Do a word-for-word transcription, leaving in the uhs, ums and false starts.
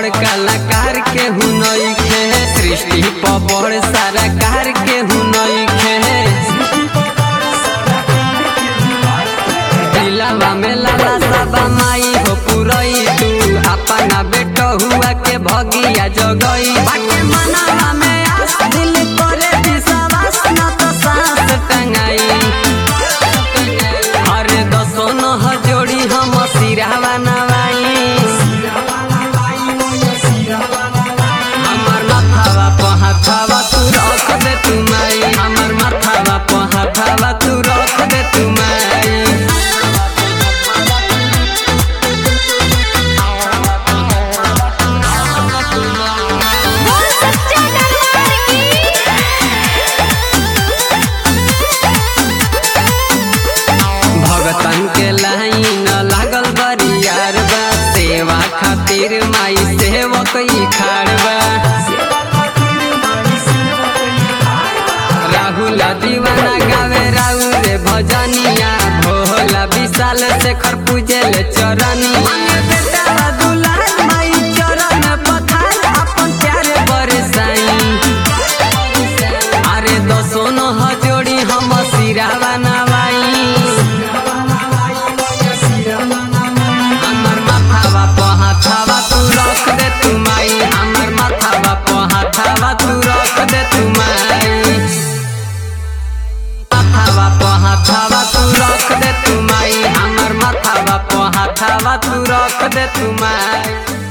बड़ कलाकार के हुनई खे सृष्टि पर बड़ सारा कार के हुनई खे दिलवा में लाला सबा माई हो पुरई तू अपना बेटा हुआ के भगिया जगई बाटे मनवा में आस दिल करे विश्वास न तो सांस टंगाई अरे दसो न जोड़ी हम सिरावा नवाई हमर माथावा पहाथावा तू रख दे तू माई हमर माथावा पहाथावा तू रख दे तू माई भगतन के लाइन लागल बरियार बा सेवा खातिर माई सेवक खाड़ बा राहुल दीवाना गावे राउ रे भजनिया भोला विशाल शेखर पूजल चरनी बेटा दुलार माई चरण पथार अपन प्यारे बरसाई अरे दसो न जोड़ी हम सिरावा नवाई हमर माथावा पहाथावा तू रख दे तू माई हमर माथावा पहाथावा तू रख दे तू माई माथावा पहाथावा तू रख दे तू माई हमर माथावा पहाथावा तू रख दे तू माई।